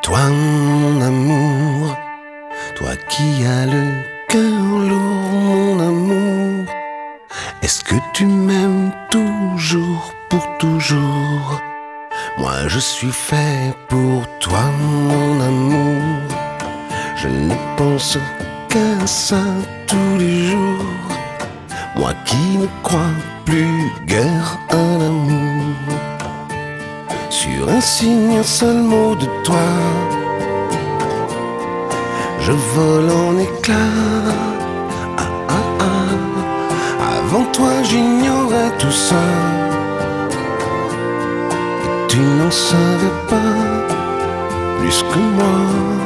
Toi mon amour, toi qui as le cœur lourd, mon amour, est-ce que tu m'aimes toujours pour toujours? Moi je suis fait pour toi mon amour, je ne pense qu'à ça tous les jours. Moi qui ne crois plus guère à l'amour, sur un signe, un seul mot de toi, je vole en éclats. Ah, ah, ah. Avant toi j'ignorais tout ça, et tu n'en savais pas plus que moi.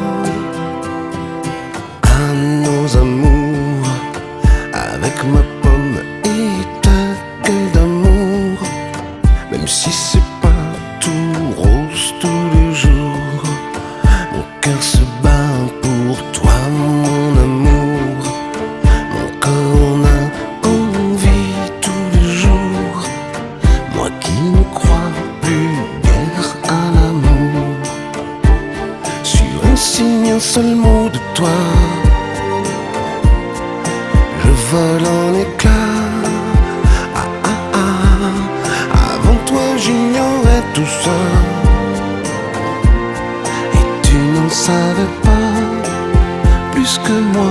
À nos amours, avec ma pomme et ta gueule d'amour, même si c'est pas tout rose tous les jours, mon cœur se bat pour toi mon amour. Mon corps en a envie tous les jours, moi qui ne crois plus guère à l'amour. Sur un signe, un seul mot de toi, je vole en éclats. Ah, ah, ah. Avant toi j'ignorais tout ça, et tu n'en savais pas plus que moi.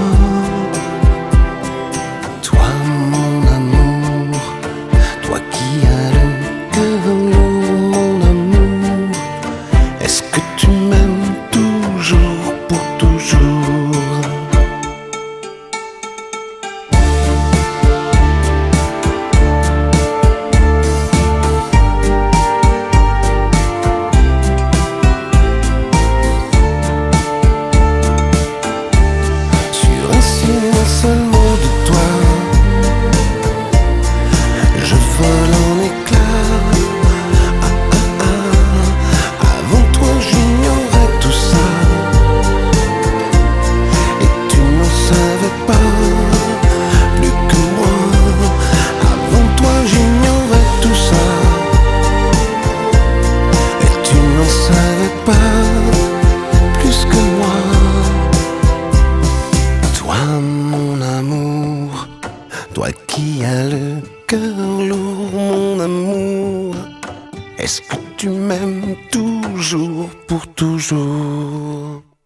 Toi mon amour, toi qui as le cœur lourd, mon amour, est-ce que tu m'aimes toujours pour toujours? Un seul mot de toi, je vole en éclats. Ah, ah, ah. Avant toi j'ignorais tout ça, et tu n'en savais pas plus que moi. Avant toi j'ignorais tout ça, et tu n'en savais pas plus que moi. Toi mon amour, toi qui as le cœur lourd, mon amour, est-ce que tu m'aimes toujours pour toujours?